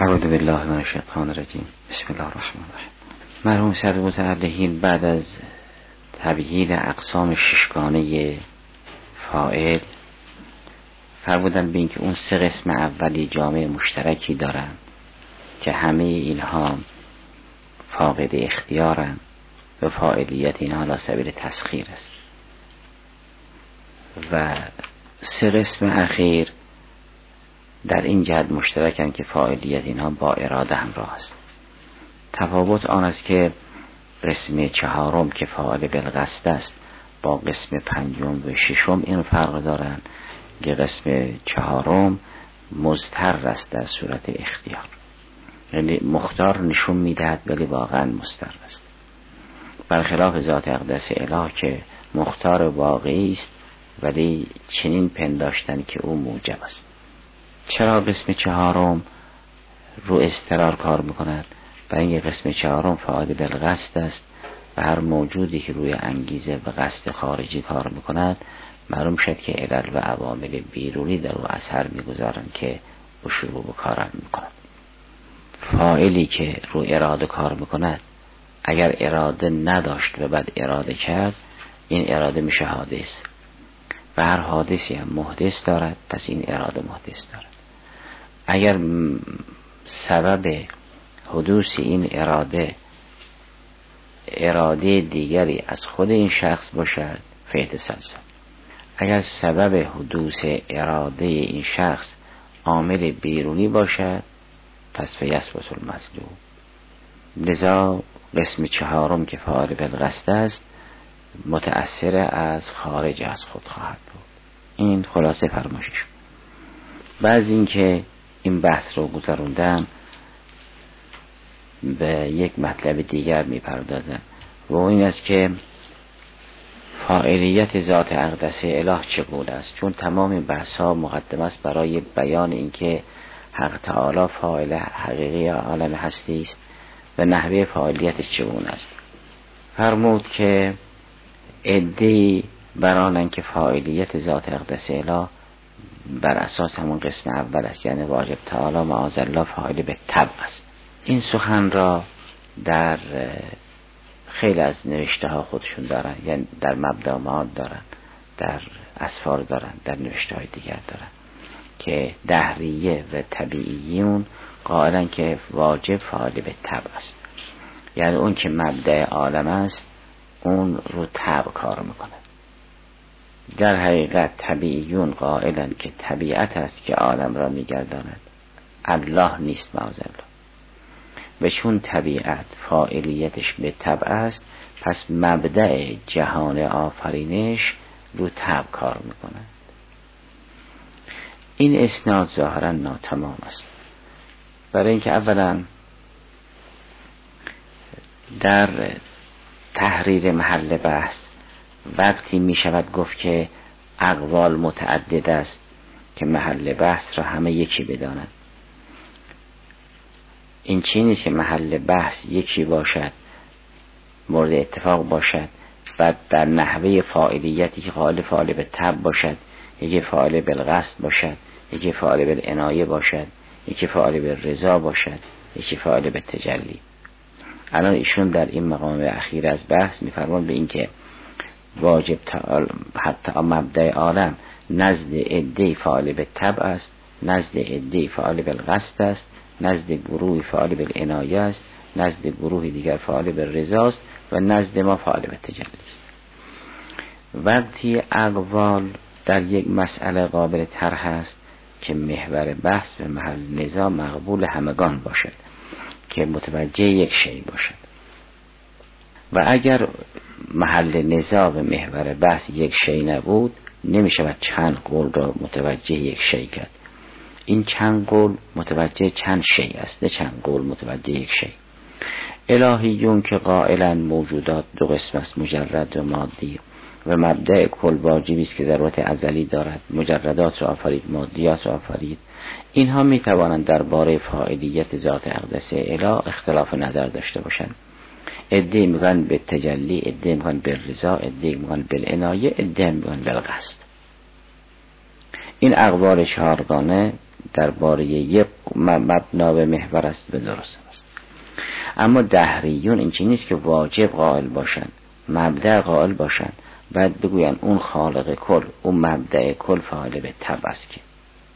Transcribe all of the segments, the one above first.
اعوذ بالله من الشیطان الرجیم. بسم الله الرحمن الرحیم. مرحوم سید متعلقین بعد از تبیین اقسام ششگانه فاعل فرمودن به اینکه اون سه قسم اولی جامعه مشترکی دارن که همه اینها فاقد اختیارن و فاعلیت اینها علی سبیل تسخیر است و سه قسم اخیر در این جهت مشترکن که فاعلیت اینها با اراده همراه است. تفاوت آن است که قسم چهارم که فاعل بالقصد است با قسم پنجم و ششم این فرق دارن که قسم چهارم مضطر است در صورت اختیار، یعنی مختار نشون میدهد ولی واقعا مضطر است، برخلاف ذات اقدس اله که مختار واقعی است ولی چنین پنداشتن که او موجب است. چرا قسم چهارم رو اضطرار کار میکند؟ برای اینکه قسم چهارم فاعل بالقصد است و هر موجودی که روی انگیزه و قصد خارجی کار میکند معلوم شد که علل و عوامل بیرونی در او اثر میگذارند که او شروع به کار میکند. فاعلی که رو اراده کار میکند اگر اراده نداشت و بعد اراده کرد این اراده میشه حادث و هر حادثی هم محدث دارد، پس این اراده محدث دارد. اگر سبب حدوث این اراده دیگری از خود این شخص باشد فیتسلسل. اگر سبب حدوث اراده این شخص عامل بیرونی باشد پس فیثبت المظلوم. لذا قسم چهارم که فاعل بالقصد است متأثر از خارج از خود خواهد بود. این خلاصه فرمایشش. بعض این که این بحث رو گذروندم به یک مطلب دیگر میپردازم و این است که فاعلیت ذات اقدس اله چگونه است، چون تمام این بحث ها مقدمه است برای بیان اینکه حق تعالی فاعل حقیقی عالم هستی است و نحوه فاعلیتش چگونه است. فرمود که عده‌ای برانن که فاعلیت ذات اقدس اله بر اساس همون قسم اول است، یعنی واجب تعالی معاذالله فاعل به طبع است. این سخن را در خیلی از نوشته ها خودشون دارن، یعنی در مبدأ و معاد دارن، در اسفار دارن، در نوشته های دیگر دارن که دهریه و طبیعیون قائلن که واجب فاعل به طبع است، یعنی اون که مبدأ عالم است اون رو طبع کار میکنه. در حقیقت طبیعیون قائلن که طبیعت است که عالم را میگرداند، الله نیست معاذالله. و چون طبیعت فاعلیتش به طبع است پس مبدأ جهان آفرینش رو طبع کار میکنه. این اسناد ظاهرا ناتمام است، برای اینکه اولا در تحریر محل بحث وقتی می شود گفت که اقوال متعدد است که محل بحث را همه یکی بدانند. این چیزی نیست که محل بحث یکی باشد، مورد اتفاق باشد، بعد در نحوه فاعلیتی که قائل فاعل به طبع باشد، یکی فاعل بالقصد باشد، یکی فاعل بالعنایه باشد، یکی فاعل بالرضا باشد، یکی فاعل بالتجلی. الان ایشون در این مقام اخیر از بحث میفرمان به این که واجب تعالی حتی مبدأ عالم نزد عده فاعل به طبع است، نزد عده فاعل بالقصد است، نزد گروه فاعل بالعنایه است، نزد گروه دیگر فاعل بالرضا است و نزد ما فاعل بالتجلی است. وقتی اقوال در یک مسئله قابل طرح است که محور بحث و محل نزاع مقبول همگان باشد که متوجه یک شی باشد، و اگر محل نزاع و محور بحث یک شی نبود نمی شود چند قول را متوجه یک شی کرد. این چند قول متوجه چند شی است، نه چند قول متوجه یک شی. الهیون که قائلا موجودات دو قسم است، مجرد و مادی، و مبدأ کل واجبی است که ضرورت ازلی دارد، مجردات را آفرید، مادیات را آفرید. اینها می توانند درباره فاعلیت ذات اقدس اله اختلاف نظر داشته باشند. عده میگن به تجلی، عده میگن به رضا، عده میگن به عنایه، عده میگن به قصد. این اقوال چهارگانه درباره یک مبنا به محور است به درست است. اما دهریون این چیزی نیست که واجب قائل باشن، مبدأ قائل باشن بعد بگوین اون خالق کل، اون مبدأ کل فاعل به تبع است. که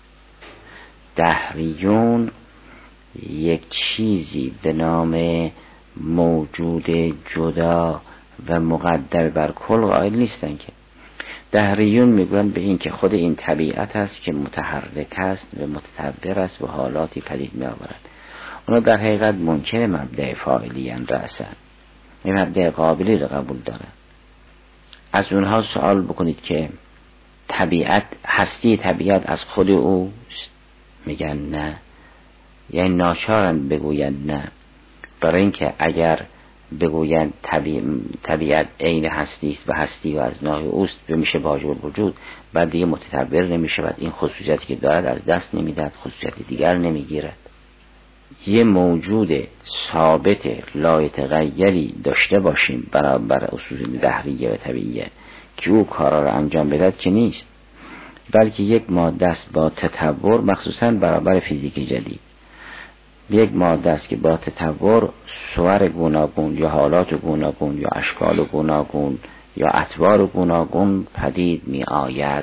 دهریون یک چیزی به نام موجود جدا و مقدم بر کل قائل نیستن. که دهریون میگوین به این که خود این طبیعت است که متحرک است و متطور است و حالاتی پدید می آورد. اونا در حقیقت منکر مبدأ فاعلی ان رأسا، این مبدأ قابلی رو قبول دارن. از اونها سوال بکنید که طبیعت، هستی طبیعت از خود اوست؟ میگن نه، یعنی ناچارن بگوین نه، برای اینکه اگر بگوین طبیعت عین هستی است و هستی و از نوع اوست میشه واجب الوجود، بعد دیگه متطور نمیشه، بعد این خصوصیتی که دارد از دست نمیدهد، خصوصیت دیگر نمیگیرد. یه موجود ثابت لا یتغیری داشته باشیم برابر اصول دهریه و طبیعیه که او کارا رو انجام بدهد که نیست، بلکه یک ماده است با تطور، مخصوصا برابر فیزیک جدید. یک ماده است که با تطور صور گوناگون یا حالات گوناگون یا اشکال گوناگون یا اطوار گوناگون پدید می آید،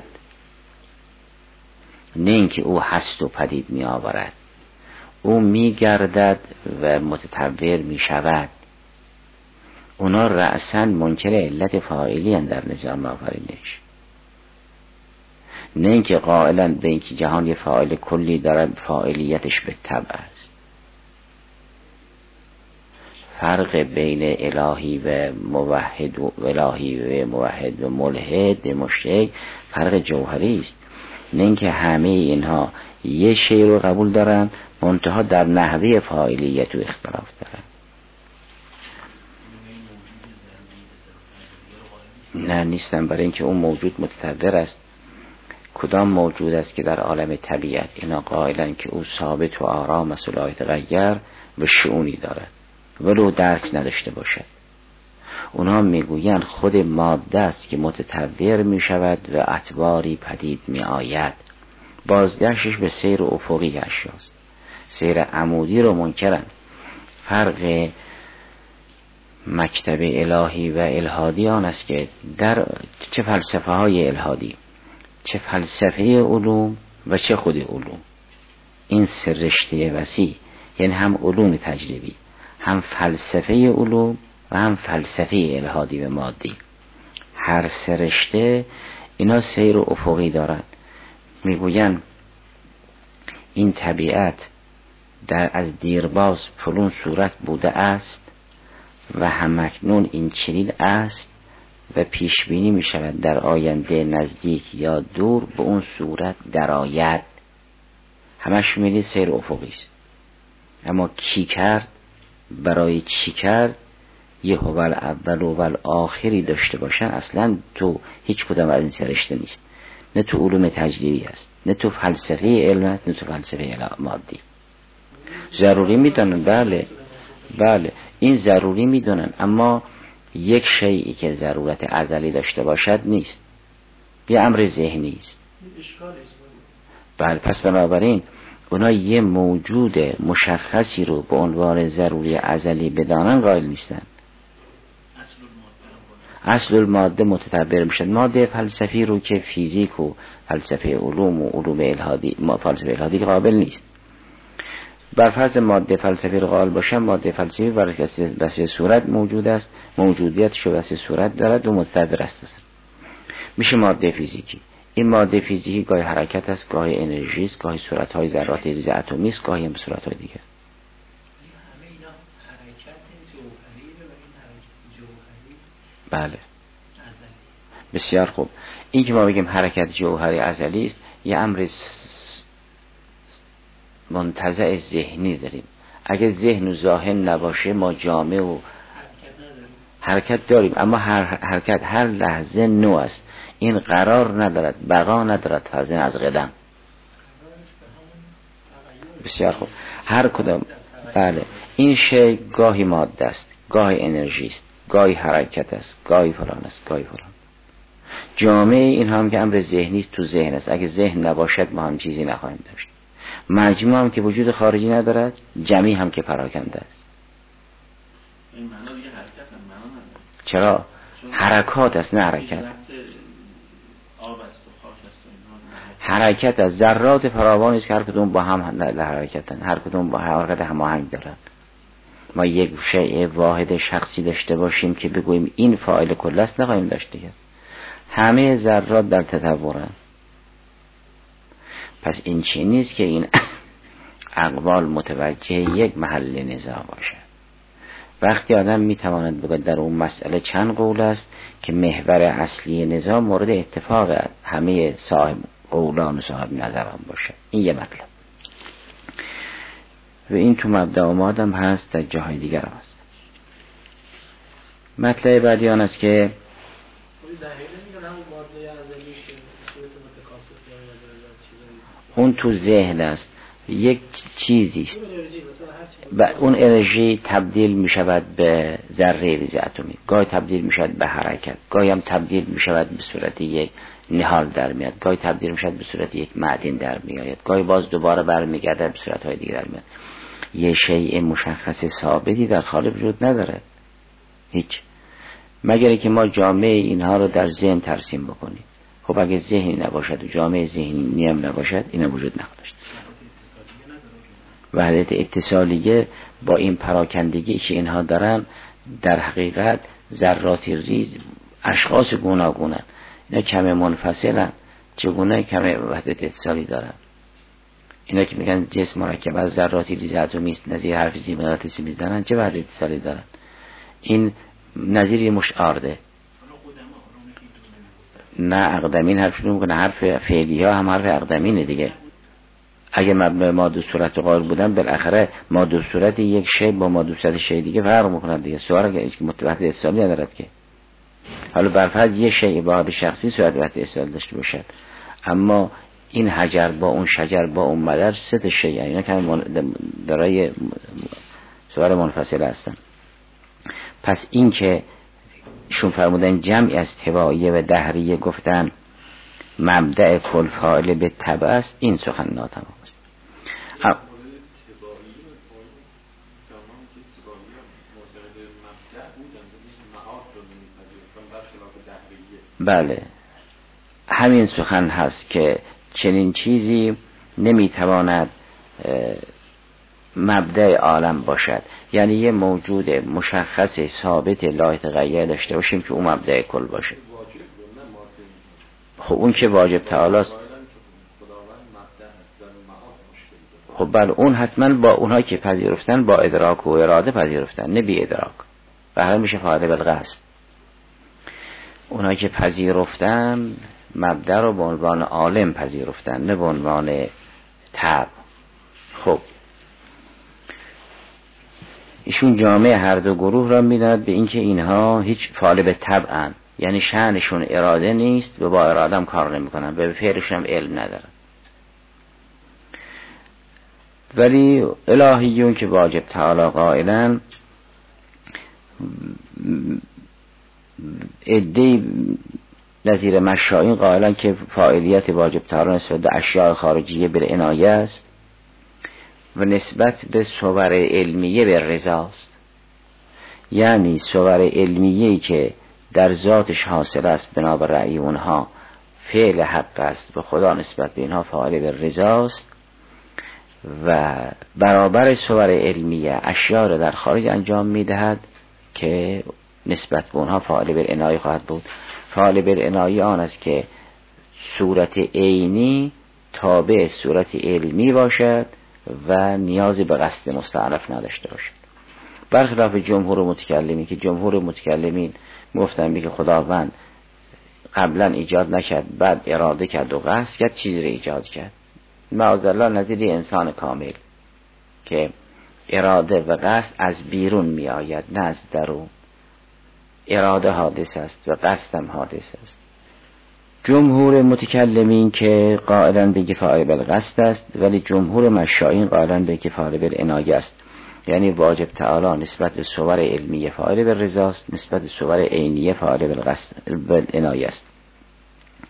نه اینکه او هست و پدید می آورد. او می گردد و متطور می شود. اونا رأساً منکر علت فاعلی اند در نظام آفرینش، نه اینکه قائلاً به اینکه جهان یه فاعل کلی دارد، فاعلیتش به تبع است. فرق بین الهی و موحد و الهی و موحد و ملحد مشرک فرق جوهری است، نه اینکه همه اینها یه شی رو قبول دارن منتها در نحوه فاعلیت و اختلاف دارن. نه نیستن، برای اینکه اون موجود متطور است. کدام موجود است که در عالم طبیعت اینا قائلن که او ثابت و آرام است و لا یتغیر و شؤونی دارد ولو درک نداشته باشد؟ اونها میگویند خود ماده است که متطور می شود و اطواری پدید می آید. بازگشتش به سیر افقی اشیاست، سیر عمودی رو منکرن. فرق مکتب الهی و الهادی آن است که در چه فلسفه های الهادی، چه فلسفه علوم و چه خود علوم، این سه رشته وسیع، یعنی هم علوم تجربی، هم فلسفه علوم و هم فلسفه الهادی و مادی، هر سه رشته اینا سیر افقی دارن. میگوین این طبیعت از دیرباز فلون صورت بوده است و همکنون این چنین است و پیش بینی می شود در آینده نزدیک یا دور به اون صورت درآید. همش میلی سیر افقی است. اما کی کرد، برای چی کرد، یه هول اول و هول آخری داشته باشن اصلا تو هیچ کدام از این سرشته نیست. نه تو علوم تجربی است، نه تو فلسفه علمت، نه تو فلسفه مادی. ضروری میدونن، بله این ضروری میدونن، اما یک شیئی که ضرورت ازلی داشته باشد نیست، یه امر ذهنی است. بله، پس بنابراین اونا یه موجود مشخصی رو به عنوان ضروری ازلی بدانن قائل نیستن. اصل الماده متطور میشد. ماده فلسفی رو که فیزیک و فلسفه علوم و علوم الهادی، فلسفه الهادی قابل نیست. بر فرض ماده فلسفی رو قائل باشن، ماده فلسفی برای صورت موجود است، موجودیتش برای صورت دارد و متطور است. مثلا میشه ماده فیزیکی. این ماده فیزیکی گاهی حرکت است، گاهی انرژی است، گاهی صورت‌های ذرات ریز اتمی است، گاهی هم صورت‌های دیگه. بله بسیار خوب. این که ما بگیم حرکت جوهری ازلی است، یه امر منتزع ذهنی داریم. اگه ذهن و ذهن نباشه ما جامع و حرکت داریم، اما حرکت هر لحظه نو است. این قرار ندارد، بقا ندارد فرضاً از قدم. بسیار خوب. هر کدام، بله، این شی گاهی ماده است، گاهی انرژی است، گاهی حرکت است، گاهی فلان است، گاهی فلان. جامعه این هم که امر ذهنی است، تو ذهن است. اگه ذهن نباشد ما هم چیزی نخواهیم داشت. مجموع هم که وجود خارجی ندارد، جمعی هم که پراکنده است. این معنا دیگه حرکت هم معنا نداره. چرا؟ حرکات است، نه حرکت. حرکت از ذرات فراوانی است که هر کدوم با هم حرکتن، هر کدوم با حرکت هماهنگ دارن. ما یک شیء واحد شخصی داشته باشیم که بگوییم این فاعل کل است، نخواهیم داشت دیگه. همه ذرات در تطورن. پس این چی نیست که این اقوال متوجه یک محل نزاع باشه. وقتی آدم میتواند بگه در اون مسئله چند قول است که محور اصلی نزاع مورد اتفاق همه صاحب قولان و صاحب نظران باشه، این یه مطلب. و این تو مبدأ آمادم هست، در جاهای دیگر هم هست. مطلب بعدی آن است که اون تو ذهن است، یک چیزی است و اون انرژی تبدیل می شود به ذره ریز اتمی، گاهی تبدیل می شود به حرکت، گاهی هم تبدیل می شود به صورت یک نهال در میاد، گاهی تبدیل می شود به صورت یک معدن در میآید، گاهی باز دوباره برمیگردد به صورت های دیگر در میاد. یه شیء مشخص ثابتی در خارج وجود نداره هیچ، مگر که ما جامعه اینها رو در ذهن ترسیم بکنیم. خب اگه ذهنی نباشد و جامعه ذهنی هم نباشد، اینا وجود نخواهد. وحدت اتصالیه با این پراکندگی که اینها دارن در حقیقت ذراتی ریز، اشخاص گوناگونن، اینا کم منفصلن، چگونه کم وحدت اتصالی دارن؟ اینا که میگن جسم مرکب از ذراتی ریز اتمی است، نظیر حرف زی مغناطیسی میزنن، چه وحدت اتصالی دارن؟ این نظیر مشعارده. نه اقدمین حرف نمیکنه، حرف فعلی ها هم حرف اقدمینه دیگه. اگه مبنای ماده صورت قائل بودن، بالاخره ماده صورت یک شی با ماده صورت شی دیگه فرق میکنه دیگه. سوال که وحدت اتصالی ندارد که. حالا برفرض یک شی با شخصی صورت وحدت اتصال داشته باشد، اما این حجر با اون شجر با اون مدر سه تا شی، یعنی اینا که دارای صور منفصل هستن. پس این که شون فرمودن جمعی از تباعیه و دهریه گفتن مبدأ کل فاعل به تبع است، این سخن ناتمام است. بله همین سخن هست که چنین چیزی نمیتواند مبدأ عالم باشد، یعنی یه موجود مشخص ثابت لا یتغیر داشته باشیم که اون مبدأ کل باشه. خب اون که واجب تعالی است. خب بله اون حتما با اونها که پذیرفتن با ادراک و اراده پذیرفتن، نه بی ادراک، بهره میشه فاعل بالقصد. اونها که پذیرفتن مبدأ رو به عنوان عالم پذیرفتن، نه به عنوان تبع. خب ایشون جامعه هر دو گروه را میداند به اینکه اینها هیچ فاعل به تبعن، یعنی شأنشون اراده نیست و با اراده هم کار نمیکنن، به فعلشون هم علم ندارن. ولی الهیون که واجب تعالی قائلن، عده نظیر مشائین قائلن که فاعلیت واجب تعالی نسبت به اشیاء خارجیه بالعنایه است و نسبت به صور علمیه به رضاست. یعنی صور علمیه‌ای که در ذاتش حاصل است بنابر رأی اونها فعل حق است، به خدا نسبت به اینها فاعل به رضاست، و برابر صور علمیه اشیاء را در خارج انجام میدهد که نسبت به اونها فاعل بالعنایه خواهد بود. فاعل بالعنایه آن است که صورت عینی تابع صورت علمی باشد و نیازی به قصد مستعرف نداشته باشد، برخلاف جمهور متکلمین که جمهور متکلمین گفتن که خداوند قبلا ایجاد نکرد، بعد اراده کرد و قصد کرد، چیزی رو ایجاد کرد. معاذالله نظیر انسان کامل که اراده و قصد از بیرون می آید نه از درون. اراده حادث است و قصد هم حادث است. جمهور متکلمین که قائلن به فاعل بالقصد است، ولی جمهور مشائین قائلن به فاعل بالعنایه است، یعنی واجب تعالی نسبت به صور علمیه فاعل بالرضاست، نسبت به صور عینیه فاعل بالقصد بالعنایه است.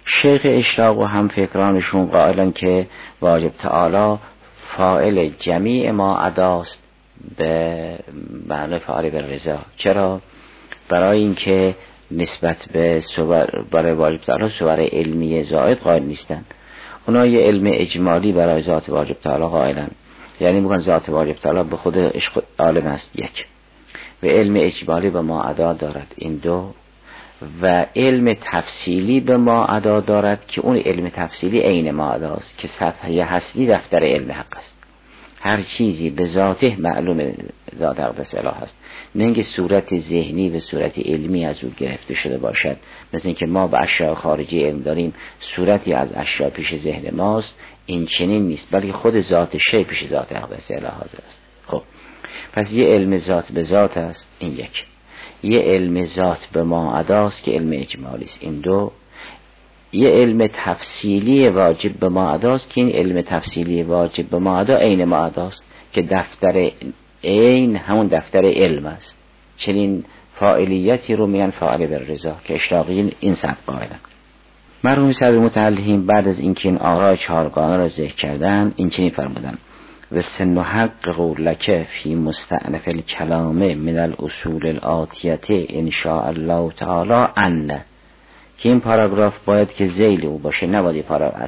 شیخ اشراق و هم فکرانشون قائلن که واجب تعالی فاعل جمیع ما عداست به معنی فاعل بالرضا. چرا؟ برای اینکه نسبت به برای واجب تعالی صور علمی زائد قائل نیستن. اونا یه علم اجمالی برای ذات واجب تعالی قائلن، یعنی میگن ذات واجب تعالی به خودش عالم است، یک، و علم اجمالی به ما عدا دارد، این دو، و علم تفصیلی به ما عدا دارد که اون علم تفصیلی عین ما عداست که صفحه هستی دفتر علم حق است. هر چیزی به ذاته معلوم ذات اقدس اله است، نه اینکه صورت ذهنی و صورت علمی از او گرفته شده باشد. مثل اینکه ما به اشیاء خارجی علم داریم، صورتی از اشیاء پیش ذهن ماست، این چنین نیست، بلکه خود ذات شی پیش ذات اقدس اله حاضر است. خب پس یه علم ذات به ذات است، این یک. یه علم ذات به ما عداست که علم اجمالی است، این دو. یه علم تفصیلی واجب به ما عداست که این علم تفصیلی واجب به ما عدا عین ما عداست که دفتر عین همون دفتر علم است. چنین فاعلیتی رو میگن فاعل بالرضا که اشراقیین این سبب قائلن. مرحوم صدر متعلیم بعد از اینکه این آراء چهارگانه را ذکر کردن، این چنین فرمودن: و سنحقق لک فی مستأنف الکلام من الاصول الآتیه ان شاء الله تعالی ان، که این پاراگراف باید که ذیل او باشه، نباید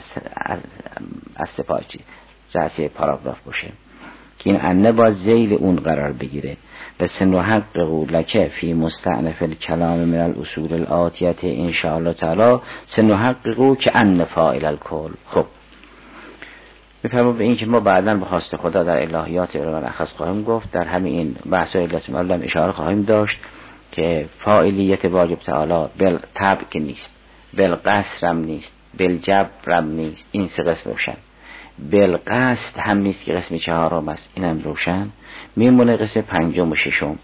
از سپاچی رأسی پاراگراف باشه، که این انه باید ذیل اون قرار بگیره. و سنحقق لک فی مستأنف الکلام من الاصول الآتیه ان شاء الله تعالی سنحقق که ان فاعل الکل. خب میفهمم به این که ما بعداً به خواست خدا در الهیات علم اخص خواهیم گفت، در همین این بحث علت معلم اشاره خواهیم داشت که فاعلیت واجب تعالی بالطبع که نیست، بالقصر هم نیست، بالجبر هم نیست، این سه قسم روشن. بالقصد هم نیست که قسم چهارم است، این هم روشن. میمونه قسم پنجم و ششم.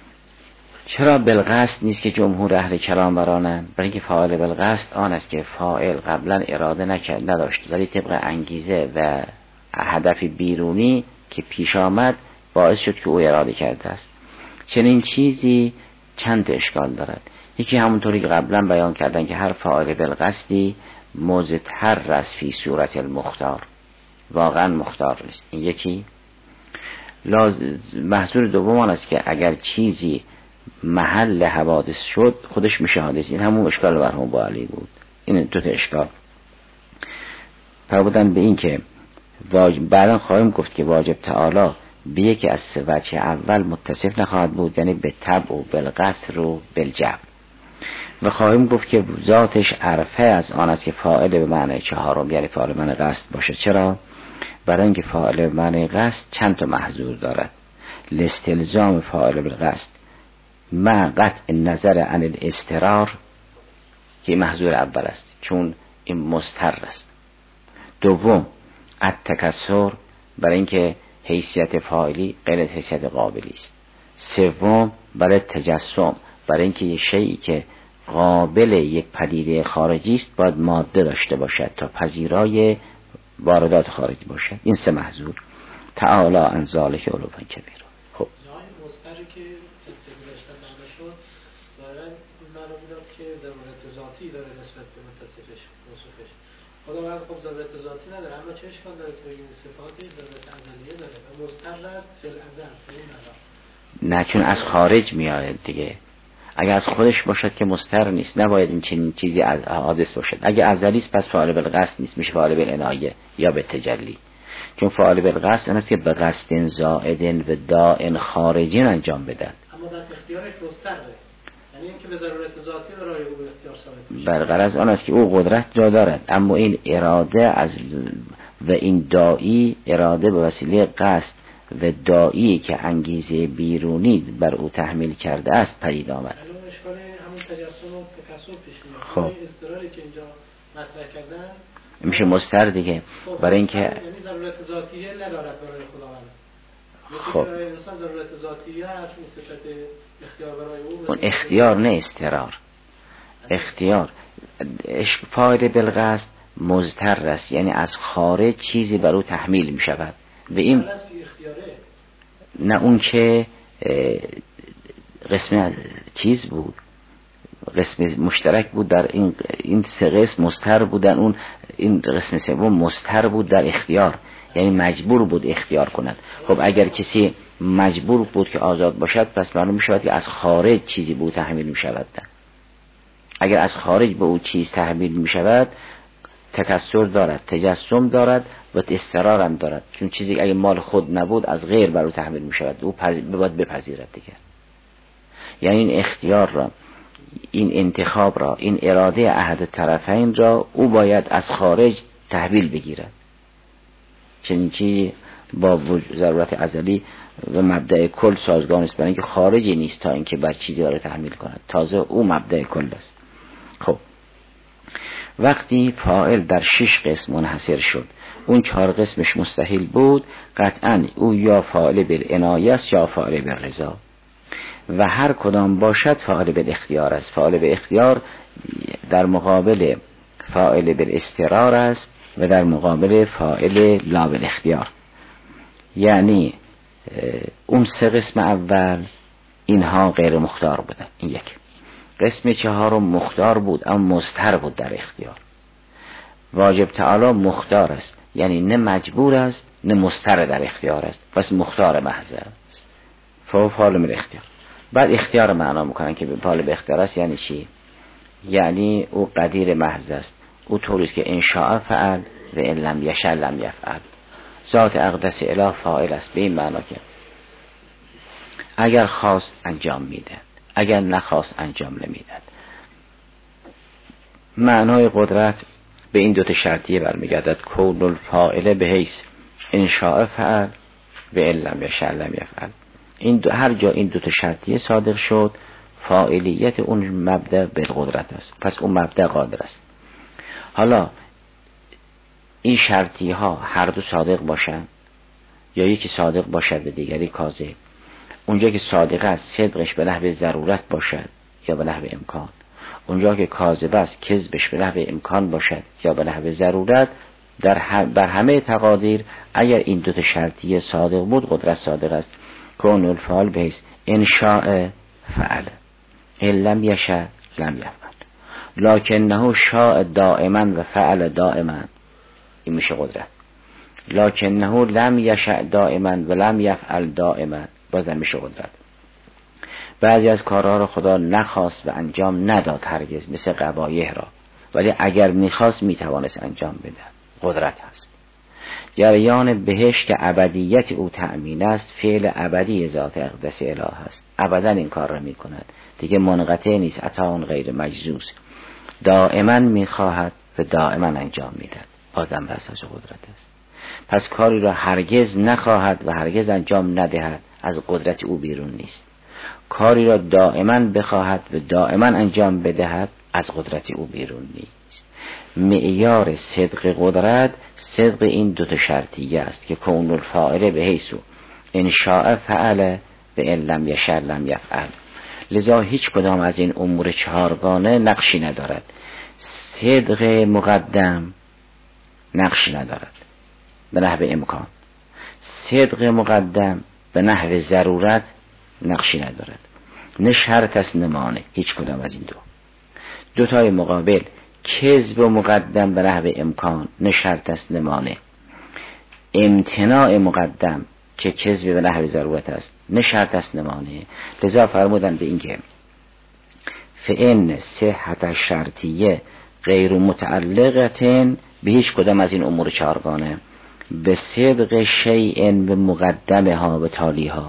چرا بالقصد نیست که جمهور اهل کلام برانن؟ برای اینکه فاعل بالقصد آن است که فاعل قبلا اراده نداشت، ولی طبق انگیزه و هدف بیرونی که پیش آمد باعث شد که او اراده کرده است. چنین چیزی چند اشکال دارد. یکی همونطوری که قبلا بیان کردن که هر فاعل بالقصدی مضطر است فی صورت المختار، واقعا مختار نیست. این یکی. محصول دوم آن است که اگر چیزی محل حوادث شد خودش میشه حادث. این همون اشکال مرحوم با علی بود. این دو تا اشکال فرمودن به این که بعدا خواهیم گفت که واجب تعالی به یکی از سه وجه اول متصف نخواهد بود، یعنی به طبع و بالقصر و بالجبر، و خواهیم گفت که ذاتش عرفه از آن است که فاعل به معنی چهارم یعنی فاعل به معنی قصد باشه. چرا؟ برای اینکه فاعل به معنی قصد چند تا محذور دارد. لاستلزام فاعل بالقصد مع قطع نظر عن الاضطرار که محذور اول است چون این مضطر است. دوم التکسر برای اینکه حیثیت فاعلی غیر از حیثیت قابلی است. سوم برای تجسم برای اینکه یک شیئی که قابل یک پدیده خارجی است باید ماده داشته باشد تا پذیرای واردات خارجی باشد. این سه محذور. تعالی عن ذلک علوا کبیرا. خب مستری که تدریجشتن معنا شد دارن معنا میداد که ضرورت ذاتی داره نسبت به متصفش موصوفش. خداوند خب ضرورت ذاتی نداره، اما چه اشکال داره تو این صفاتی ضرورت ازلیه داره و مستر است فی الازل. نه چون از خارج میاد دیگه. اگه از خودش باشد که مستر نیست، نباید این چنین چیزی از حادث باشد. اگه ازلی است پس فاعل بالقصد نیست، میشه فاعل بالعنایه یا به تجلی. چون فاعل بالقصد اون است که به قصد زائد و دائن خارجی انجام بدن. اما در اختیارش مستره، یعنی اینکه به ضرورت ذاتی برای او اختیار ثابت میشه. برغرض آن است که او قدرت جا دارد، اما این اراده از و این داعی اراده به وسیله قصد و داعی که انگیزه بیرونی بر او تحمیل کرده است پدید آمد. الان اشکال همون تجسم و تکسر پیش میاد. خب اضطراری که اینجا مطرح کردن میشه مستر دیگه. برای اینکه یعنی ضرورت ذاتیه ندارد برای خداوند. خب انسان ضرورت ذاتیه هست، این صفت اختیار برای او. اون اختیار نه استقرار. اختیار فاعل بالقصد مضطر است، یعنی از خارج چیزی بر او تحمیل می شود و این نه اون که قسم چیز بود قسم مشترک بود در این سه قسم مستر بودن، این قسم سوم مستر بود در اختیار، یعنی مجبور بود اختیار کند. خب اگر کسی مجبور بود که آزاد باشد، پس معلوم میشود که از خارج چیزی به او تحمیل میشود. اگر از خارج به او چیز تحمیل میشود، تکسر دارد، تجسم دارد و اضطرار هم دارد، چون چیزی اگر مال خود نبود از غیر بر او تحمیل میشود، او باید بپذیرد دیگه. یعنی این اختیار را، این انتخاب را، این اراده احد طرفین را او باید از خارج تحویل بگیرد. چنین چیزی با ضرورت ازلی و مبدأ کل سازگار است، برای اینکه خارجی نیست تا اینکه بر چیزی را تحمیل کند، تازه او مبدأ کل است. خب وقتی فاعل در 6 قسم منحصر شد، اون 4 قسمش مستحیل بود، قطعا او یا فاعل بالعنایه است یا فاعل بالرضا، و هر کدام باشد فاعل بالاختیار است. فاعل بالاختیار در مقابل فاعل بالاضطرار است و در مقابل فاعل لا بالاختیار. یعنی اون 3 قسم اول اینها غیر مختار بودن، این یک. قسم 4 مختار بود اما مستر بود در اختیار. واجب تعالی مختار است، یعنی نه مجبور است نه مستر در اختیار است، پس مختار محض است. فاعل بالاختیار. بعد اختیار معنا میکنن که فاعل بالاختیار است یعنی چی؟ یعنی او قدیر محض است، او طوریست که ان شاء فعل و ان لم یشاء لم یفعل. ذات اقدس اله فاعل است، به این معنا که اگر خواست انجام میده، اگر نخواست انجام نمیداد. معنای قدرت به این 2 شرطیه برمیگردد، کون الفاعل به حیث ان شاء فعل و ان لم یشاء لم یفعل. این هر جا این 2 شرطیه صادق شد، فاعلیت اون مبدأ بالقدرت است، پس اون مبدأ قادر است. حالا این شرطی ها هر دو صادق باشند یا یکی صادق باشد و دیگری کاذب، اونجا که صادق است صدقش به نحو ضرورت باشد یا به نحو امکان، اونجا که کاذب است کذبش به نحو امکان باشد یا به نحو ضرورت، بر همه تقادیر اگر این 2 شرطیه صادق بود قدرت صادق است. کون الفعل به حیث ان شاء فعل ان لم یشاء لم یفعل، لکنه شاء دائما و فعل دائما، این میشه قدرت. لکنه لم یشاء دائما و لم یفعل دائما، بازم میشه قدرت. بعضی از کارها رو خدا نخواست و انجام نداد هرگز، مثل قبایح را، ولی اگر میخواست میتوانست انجام بده، قدرت هست. جریان بهشت که ابدیت او تأمین است، فعل ابدی ذات اقدس اله است، ابدا این کار را میکند دیگه، منقطع نیست، عطا غیر مجزوز، دائما میخواهد و دائما انجام میدهد، بازم بحث قدرت است. پس کاری را هرگز نخواهد و هرگز انجام ندهد، از قدرت او بیرون نیست. کاری را دائما بخواهد و دائما انجام بدهد، از قدرت او بیرون نیست. معیار صدق قدرت صدق این 2 شرطیه است که کون الفاعل به حیث ان شاء فعل و ان لم یشاء لم یفعل. لذا هیچ کدام از این امور 4گانه نقشی ندارد. صدق مقدم نقشی ندارد به نحو امکان، صدق مقدم به نحو ضرورت نقشی ندارد، نه شرط است نه مانع، هیچ کدام از این 2 تای مقابل کذب مقدم به نحو امکان، نه شرط است نه مانع، امتناع مقدم که کذب به نحو ضرورت است، نه شرط است نه مانع. لذا فرمودن به این که فإن صحت شرطیه غیر متعلقتن به هیچ کدام از این امور 4گانه، به صدق شیء به مقدمه ها و تالی ها،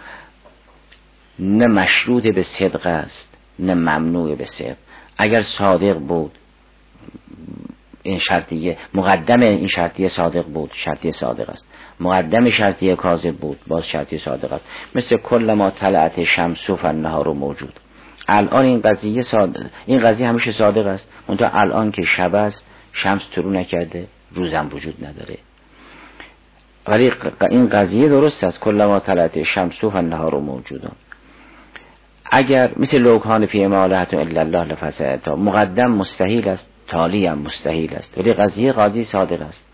نه مشروط به صدق است نه ممنوع به صدق. اگر صادق بود این شرطیه، مقدم این شرطیه صادق بود، شرطیه صادق است. مقدم شرطیه کاذب بود، باز شرطیه صادق است. مثل کل ما طلعت شمس فالنهار موجود. الان این قضیه همیشه صادق است، منتها الان که شب است شمس طلوع نکرده، روزم وجود نداره. ولی این قضیه درست است، کل ما طلعت شمس فالنهار موجود. اگر مثل لوکان فی مالحت الا الله لفسدتا، مقدم مستحیل است، تالی هم مستحیل است، ولی قضیه صادق است.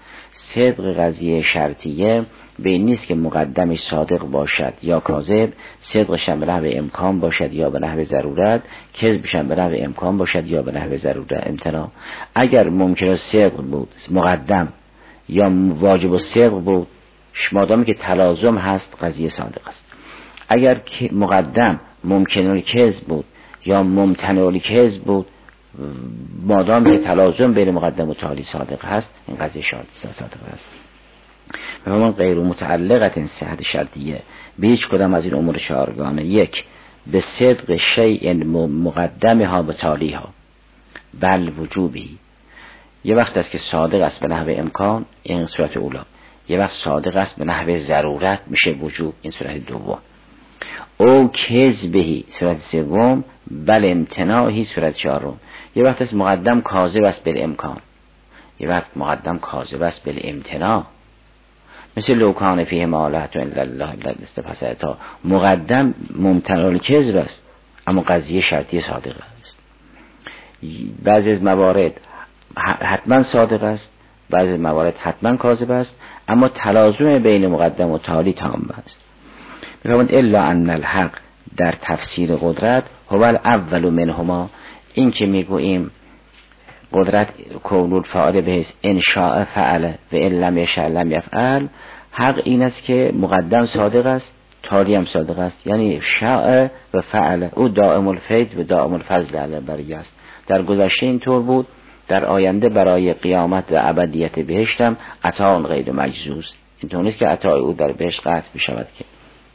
صدق قضیه شرطیه به این نیست که مقدمش صادق باشد یا کاذب، صدقش هم به نحو امکان باشد یا به نحو ضرورت، کذبش هم به نحو امکان باشد یا به نحو ضرورت امتناع. اگر ممکن صدق بود مقدم یا واجب الصدق بود، مادامی که تلازم هست قضیه صادق است. اگر مقدم ممکن الکذب بود یا ممتنع الکذب بود، مادام که تلازم بین مقدم و تالی صادق هست، این قضیه صادق است. و همون غیر متعلقت صحت شرطیه به هیچ کدام از این امور چهارگانه: یک، به صدق شیء مقدمها به تالیها بل وجوبی. یه وقت است که صادق است به نحو امکان، این صورت اولا. یه وقت صادق است به نحو ضرورت، میشه وجوب، این صورت دوم. او کذبهی صورت سوم، بل امتناعی صورت چهارم. یه وقت است مقدم کاذب است بالامکان، یه وقت مقدم کاذب است بالامتناع. مثل لو کان فیه مالحة الا الله الا استفسرتا، مقدم ممتنع الکذب است اما قضیه شرطی صادق است. بعضی از موارد حتما صادق است، بعضی از موارد حتما کاذب است، اما تلازم بین مقدم و تالی تام است. می‌فرماید الا ان الحق در تفسیر قدرت هو الاول منهما. این که میگوییم قدرت کون الفاعل به ان شاء فعل و ان لم یشاء لم یفعل، حق این است که مقدم صادق است، تالی هم صادق است، یعنی شاء و فعل. او دائم الفید و دائم الفضل علی البریه است. در گذشته اینطور بود، در آینده برای قیامت و ابدیت بهشت هم عطا غیر مجزوز. اینطور نیست که عطای او در بهشت قطع بشود که.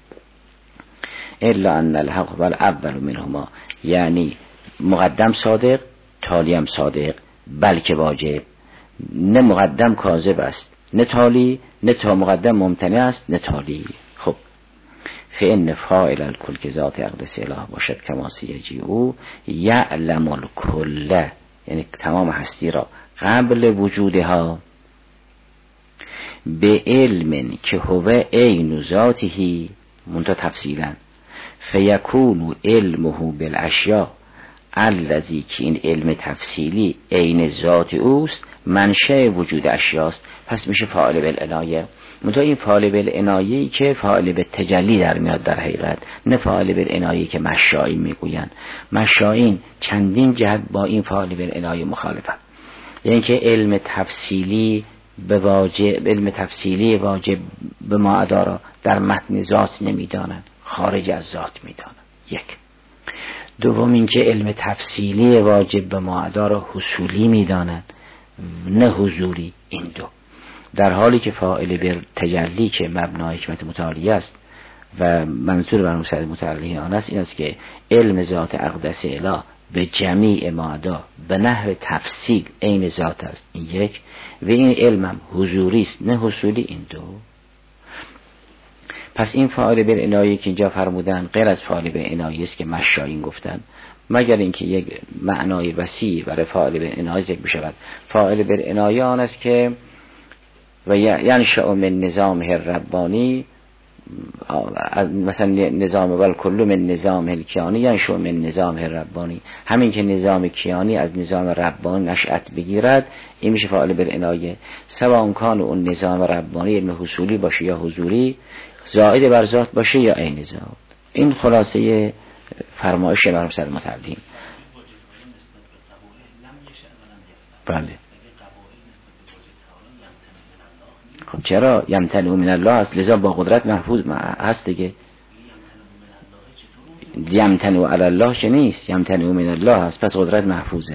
الا ان الحق هو الاول منهما، یعنی مقدم صادق، تالی هم صادق، بلکه واجب. نه مقدم کاذب است نه تالی، نه تا مقدم ممتنع است نه تالی. خب فإن فاعل الکل که ذات اقدس اله باشد کما سیجی او یعلم الکل، یعنی تمام هستی را قبل وجودها به علم که هو عین ذاته منتها تفصیلا فیکون علمه بالاشیاء الذی که این علم تفصیلی عین ذات اوست منشأ وجود اشیاست. پس میشه فاعل بالعنایه. منتها این فاعل بالعنایه‌ای که فاعل بالتجلی در میاد در حقیقت، نه فاعل بالعنایه که مشایین میگویند. مشایین چندین جهت با این فاعل بالعنایه مخالفند. یعنی که علم تفصیلی به واجب، علم تفصیلی واجب به ما ادارا در متن ذات نمیدانند، خارج از ذات میدانند. یک. دوم اینکه علم تفصیلی واجب به معدا را حصولی میدانند نه حضوری. این دو. در حالی که فاعل بر تجلی که مبنای حکمت متعالیه است و منظور بر مصدر متعالی آن است، این است که علم ذات اقدس اله به جمیع معدا به نحو تفصیل عین ذات است. این یک. و این علمم حضوری است نه حصولی. این دو. پس این فاعل بالعنایه که اینجا فرمودن غیر از فاعل بالعنایه است که مشایین گفتن، مگر اینکه یک معنای وسیع برای فاعل بالعنایه ذکر بشود. فاعل بالعنایه آن است که و یعنی شأن من نظام ربانی، مثلا نظام ول کل من نظام الکیانی، یعنی شأن من نظام ربانی. همین که نظام کیانی از نظام ربانی نشأت بگیرد، این میشه فاعل بالعنایه. سواء کان اون نظام ربانی علم حصولی باشه یا حضوری، زائد بر ذات باشه یا عین ذات. این خلاصه فرمایش مرحوم صدر متعلیم. بله. خب چرا یمتنع من الله است؟ لذا با قدرت محفوظ هست دیگه. یمتنع علی الله چه نیست، یمتنع من الله است، پس قدرت محفوظه.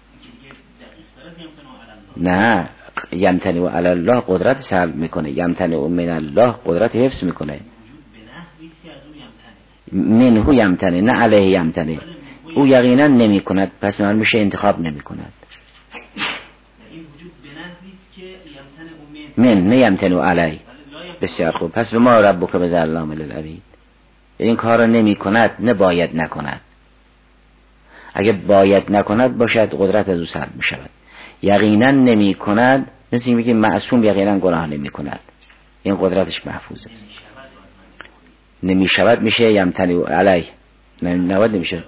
نه، یمتنع علی الله قدرت سلب میکنه، یمتنع من الله قدرت حفظ میکنه. منه یمتنع نه علیه یمتنع. او یقینا نمی کند، پس من میشه انتخاب نمی کند. من نه یمتنع علیه. بسیار خوب. پس به ما ربک بظلام للعبید. این کار را نمی کند نه باید نکند. اگه باید نکند باشد قدرت از او سلب می شود. یقینا نمی کند، مثل این بگیم معصوم یقینا گناه نمی کند، این قدرتش محفوظ است. نمی شود میشه یمتنع علیه. نباید نمیشه.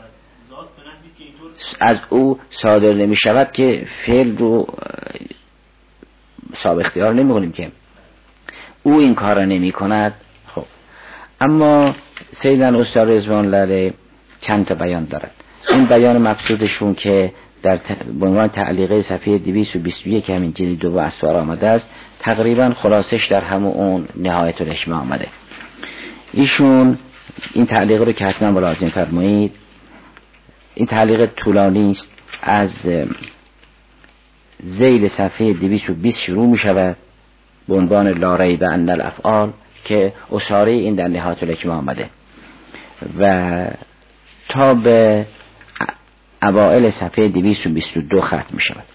از او صادر نمی شود که فعل رو صاحب اختیار نمی کنیم که او این کار را نمی کند. خب اما سیدن استاد رضوان الله چند تا بیان دارد. این بیان مقصودشون که در به عنوان تعلیقه صفحه 221 همین جلد 2 اسوار آمده است، تقریبا خلاصش در همون اون نهایت الحکمه آمده. ایشون این تعلیق رو که حتما ملاحظه فرمایید، این تعلیق طولانی است، از ذیل صفحه 220 شروع می شود به عنوان لا ریب ان الافعال که اساره این در نهایت الحکمه آمده و تا به اوائل صفحه 222 ختم می شود.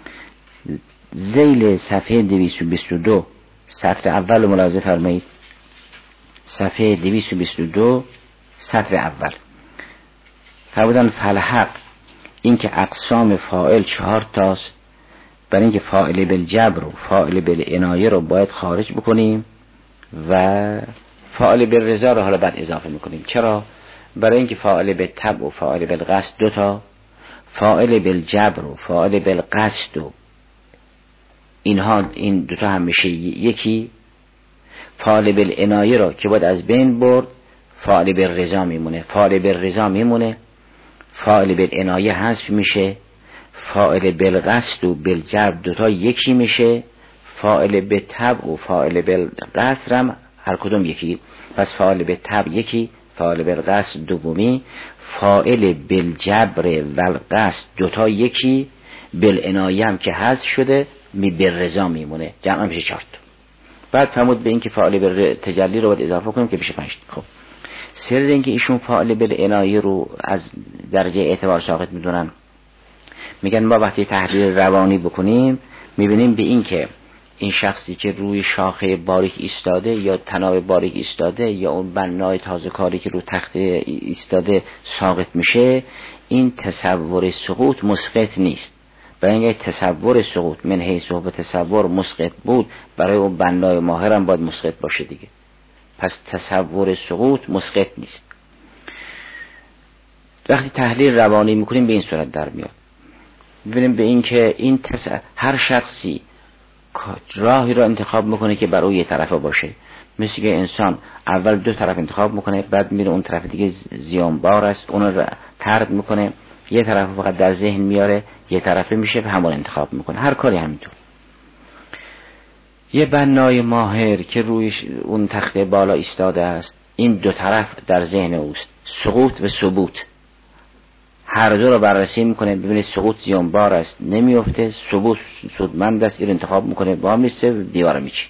ذیل صفحه 222 سطر اول ملاحظه فرمایید، صفحه 222 سطر اول فرمودن فالحق، این که اقسام فاعل 4 تاست، برای اینکه فاعل بالجبر و فاعل بالعنایه رو باید خارج بکنیم و فاعل بالرضا رو حالا بعد اضافه میکنیم. چرا؟ برای اینکه فاعل بالطبع و فاعل بالقصد 2 تا، فاعل بالجبر و فاعل بالقصد و اینها این 2 تا هم میشه یکی. فاعل بالعنایه رو که باید از بین برد، فاعل بالرضا میمونه، فاعل بالرضا میمونه، فاعل بالعنایه حذف میشه، فاعل بالقصد و بالجبر 2 تا یکی میشه، فاعل بالطبع و فاعل بالقصد هم هر کدوم یکی. پس فاعل بالطبع یکی، فاعل بالقصد دومی، فاعل بالجبر و القصد 2 تا یکی، بالعنایه هم که حذف شده بالرضا میمونه، جمع میشه 4 تا. بعد فرمود به این که فاعل بالتجلی رو باید اضافه کنیم که بشه 5 تا. خب سر این که ایشون فاعل بالعنایه رو از درجه اعتبار ساقط میدونن، میگن ما وقتی تحلیل روانی بکنیم میبینیم به این که این شخصی که روی شاخه باریک ایستاده یا تناب باریک ایستاده یا اون بنای تازه کاری که رو تخت ایستاده ساقط میشه، این تصور سقوط مسقط نیست. برای اینکه تصور سقوط من حیث به تصور مسقط بود، برای اون بنای ماهر هم باید مسقط باشه دیگه. پس تصور سقوط مسقط نیست. وقتی تحلیل روانی میکنیم به این صورت در میاد، ببینیم به این که این هر شخصی راهی را انتخاب میکنه که برای یه طرفه باشه. مثل که انسان اول 2 طرف انتخاب میکنه، بعد میره اون طرف دیگه زیانبار است اون رو طرد میکنه، یه طرف فقط در ذهن میاره، یه طرفه میشه و همون انتخاب میکنه. هر کاری همینطور. یه بنای ماهر که روی اون تخته بالا ایستاده است، این 2 طرف در ذهن اوست، سقوط و ثبوت. هر دو رو بررسی میکنه، ببینه سقوط زیانبار است نمیفته، ثبوت سودمند است، این انتخاب میکنه با هم میسته دیوار میچی.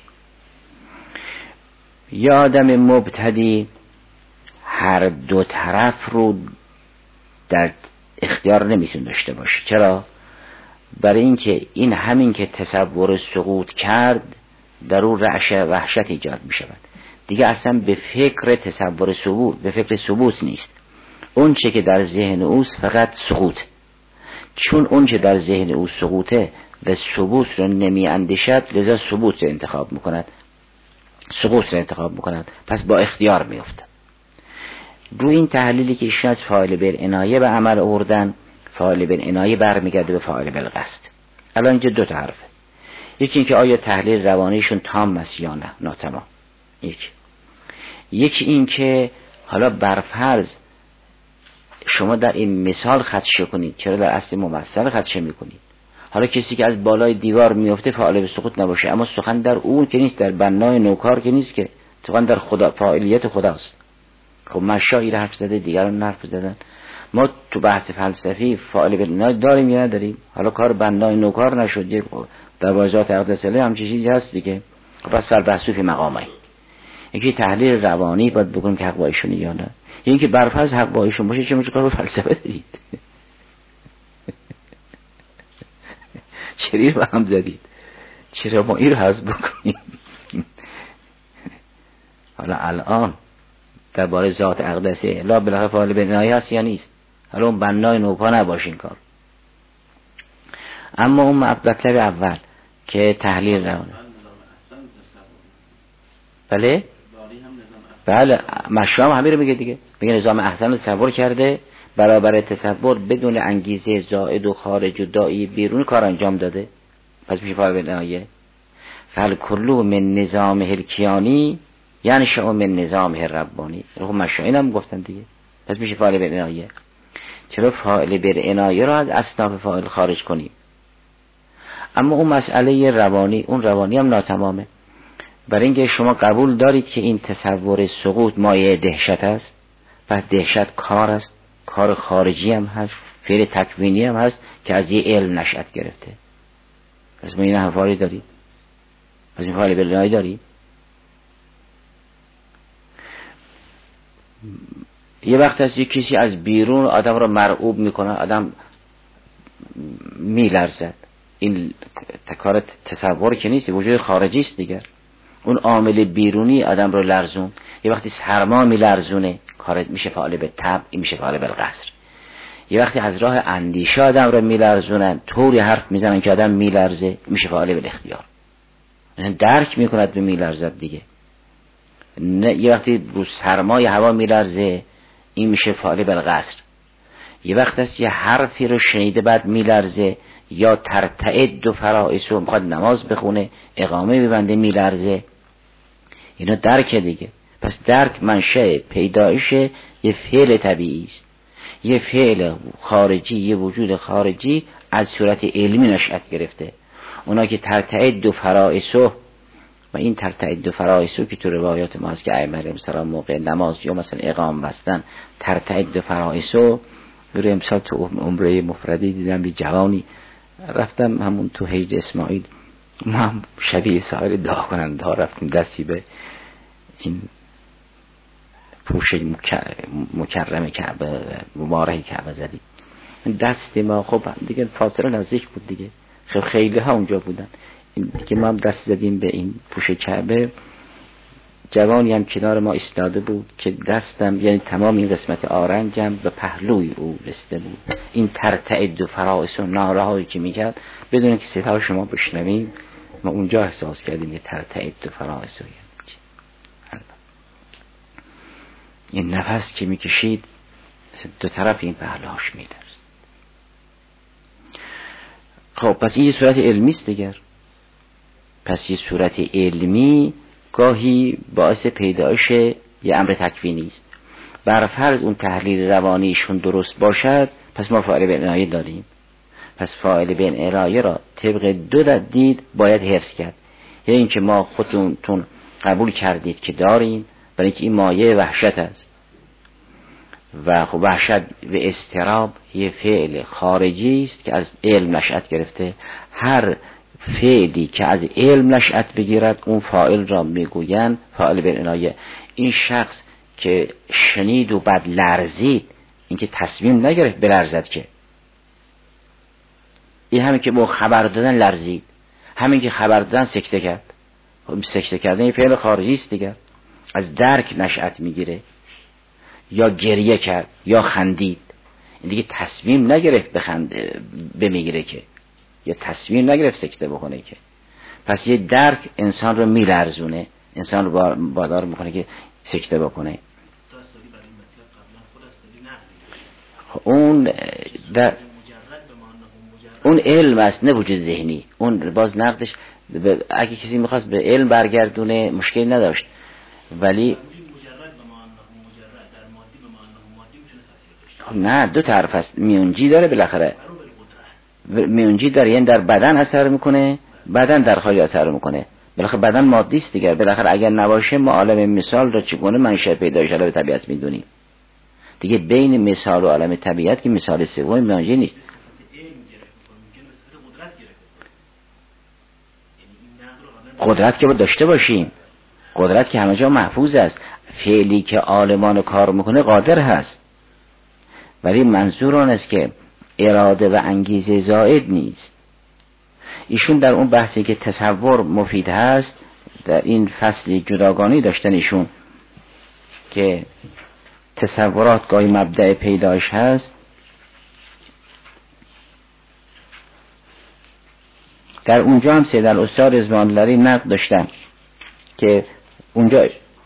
یا آدم مبتدی هر 2 طرف رو در اختیار نمیتونه داشته باشه. چرا؟ برای اینکه این همین که تصور سقوط کرد در اون وحشت ایجاد میشود دیگه، اصلا به فکر تصور ثبوت، به فکر ثبوت نیست. اون چه که در ذهن اوست فقط سقوط. چون اون چه در ذهن او سقوطه و ثبوت رو نمی اندیشد، لذا ثبوت رو انتخاب میکند، سقوط رو انتخاب میکند، پس با اختیار میفته. روی این تحلیلی که ایشون از فاعل بالعنایه به عمل آوردن، فاعل بالعنایه برمیگرده به فاعل بالقصد. الان اینجا 2 تا حرفه. یکی اینکه آیا تحلیل روانیشون تام است یا نه، ناتمام. یکی این که حالا برفرض شما در این مثال خدشه کنید، چرا در اصل ممثل خدشه میکنید؟ حالا کسی که از بالای دیوار میفته فاعل به سقوط نباشه، اما سخن در اون که نیست، در بنای نوکار که نیست، که سخن در خدا، فاعلیت خداست. خب مشایی را حرف زده، دیگران حرف زدن. ما تو بحث فلسفی فاعل بالعنایه داریم یا نداریم؟ حالا کار بنای نوکار نشد، یک در واژات اقدسله هم چیزی هست دیگه. خب پس فلسفی فی مقامه. یکی تحلیل روانی باید بگم که حق با ایشونه یا نه. این که برفرض حق با ایشون باشه، چه کار با فلسفه دارید؟ چرا با هم زدید؟ چرا ما این رو حذف بکنیم؟ حالا الان درباره ذات اقدسه لا بالاخره فاعل بالعنایه هست یا نیست؟ حالا اون بنای نوپا نباشه این کار. اما اون مطلب اول که تحلیل روانی، بله بله مشام همین رو میگه دیگه، میگه نظام احسن رو تصور کرده، برابر تصور بدون انگیزه زائد و خارج و داعی بیرون کار انجام داده، پس میشه فاعل بالعنایه. فالکلو من نظام الکیانی یعنی شما من نظام ربانی. خب مشاهین هم گفتن دیگه. پس میشه فاعل بالعنایه. چرا فاعل بالعنایه را از اصناف فاعل خارج کنیم؟ اما اون مسئله روانی، اون روانی هم ناتمامه. برای اینکه شما قبول دارید که این تصور سقوط مایه دهشت است و دهشت کار است، کار خارجی هم هست، فعل تکوینی هم هست که از یه علم نشأت گرفته. پس ما این حواری داریم، پس این فاعل بالعنایه داریم. یه وقت هست یک کسی از بیرون آدم را مرعوب میکنه، آدم میلرزد. این کار تصور که نیست، وجود خارجی است دیگر. اون عامل بیرونی آدم رو لرزون. یه وقتی سرما میلرزونه، کارت میشه فاعل به طبع، این میشه فاعل بالقصر. یه وقتی از راه اندیشه آدم رو میلرزونن، طوری حرف میزنن که آدم میلرزه، میشه فاعل بالاختیار. یعنی درک میکند به میلرزد دیگه. نه یه وقتی رو سرمای هوا میلرزه، این میشه فاعل بالقصر. یه وقت هست یه حرفی رو شنیده بعد میلرزه، یا ترتعد و فرائض و میخواد نماز بخونه، اقامه ببنده میلرزه. اینا درک دیگه. پس درک منشأ پیدایش یه فعل طبیعی است، یه فعل خارجی، یه وجود خارجی از صورت علمی نشأت گرفته. اونا که ترتعد و فرائض و این ترتعد و فرائض که تو روایات ما هست که ائمه علیهم السلام موقع نماز یا مثلا اقامه بستن ترتعد و فرائض. رو امسال تو عمره مفردی دیدم بی جوانی رفتم همون تو حجر اسماعیل، ما هم شبیه سایر دعا کننده ها رفتیم دستی به این پوشه مکرم کعبه مبارک کعبه زدیم. دست ما خب دیگه فاصله نزدیک بود دیگه، خیلی ها اونجا بودن که ما هم دست زدیم به این پوشه کعبه. جوانی هم کنار ما ایستاده بود که دستم یعنی تمام این قسمت آرنجم به پهلوی او رسیده بود. این ترتعد و فرائض و ناله هایی که میکرد بدون که صدا شما بشنویم ما اونجا احساس کردیم که ترتعد و فرائض. این نفس که میکشید دو طرف این پهلوهاش میدرست. خب پس این یه صورت علمی است دیگر. پس یه صورت علمی گاهی باعث پیدایش یه امر تکوینی است. بر فرض اون تحلیل روانیشون درست باشد، پس ما فاعل بالعنایه داریم. پس فاعل بالعنایه را طبق دو دید باید حفظ کرد. یعنی اینکه ما خودتون قبول کردید که داریم، برای اینکه این مایه وحشت است و خب وحشت و اضطراب یه فعل خارجی است که از علم نشأت گرفته. هر فعلی که از علم نشأت بگیرد اون فاعل را میگویند فاعل بالعنایه. این شخص که شنید و بعد لرزید، این که تصمیم نگرفت بلرزد، که این همین که با خبر دادن لرزید، همین که خبر دادن سکته کرد. خب سکته کردن این فعل خارجی است دیگر، از درک نشأت میگیره. یا گریه کرد یا خندید، این دیگه تصمیم نگرفت بخنده بمیگیره که، یا تصمیم نگرفت سکته بکنه که. پس یه درک انسان رو میلرزونه، انسان رو وادار میکنه که سکته بکنه. اون اون علم است، نه وجود ذهنی. اون باز نقدش اگه کسی میخواست به علم برگردونه مشکلی نداشت، ولی نه، دو طرف است. میونجی داره بالاخره، میونجی داره، یعنی در بدن اثر میکنه، بدن در خارج اثر میکنه. بالاخره بدن مادی است دیگر. بالاخره اگر نباشه ما عالم مثال را چگونه منشأ پیدایش عالم طبیعت میدونیم دیگه. بین مثال و عالم طبیعت که مثال سوم میونجی نیست. قدرت که باید داشته باشیم، قدرت که همه جا محفوظ است. فعلی که عالمان کار میکنه قادر هست، ولی منظور آن است که اراده و انگیزه زائد نیست. ایشون در اون بحثی که تصور مفید هست، در این فصلی جداگانه داشتن ایشون که تصورات گاهی مبدأ پیدایش هست، در اونجا هم سید الاستاد رضوان الله نقد داشتن که اونجا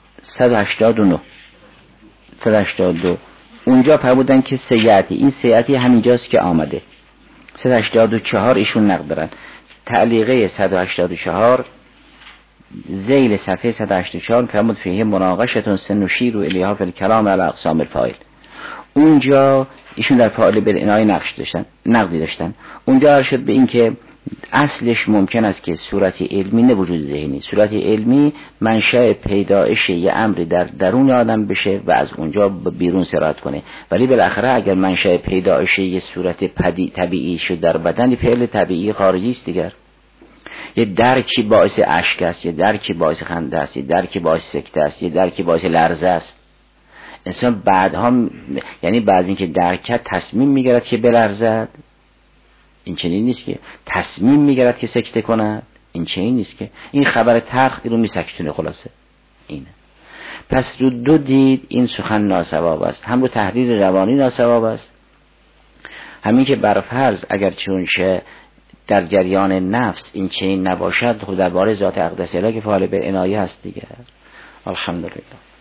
182 اونجا فرمودن که سیعتی، این سیعتی همینجاست که آمده. 184 ایشون نقد دارن. تعلیقه 184 ذیل صفحه 184 فرمود فیه مناقشتون سنشیر و الیها فی الکلام علی اقسام الفاعل. اونجا ایشون در فاعل بالعنایه نقدی داشتن. اونجا شد به این که اصلش ممکن است که صورت علمی نه وجود ذهنی، صورت علمی منشأ پیدایش یه امری در درون آدم بشه و از اونجا بیرون سرایت کنه، ولی بالاخره اگر منشأ پیدایش یه صورت طبیعی شد در بدن، فعل طبیعی خارجی است دیگر. یه درکی باعث اشک است، یه درکی باعث خنده است، یه درکی باعث سکته است، یه درکی باعث لرزه است. انسان بعدها یعنی بعد اینکه درک کرد تصمیم میگیرد که بلرزد، این چنین نیست که تصمیم میگیرد که سکته کند، این چنین نیست که این خبر تلخ رو میسکتونه. خلاصه اینه. پس رو دو دید این سخن ناسواب است، هم رو تحریر روانی ناسواب است، همین که برفرض اگر چونشه در جریان نفس این چنین نباشد، خود درباره ذات اقدس الهی که فاعل بالعنایه است دیگه. الحمدلله.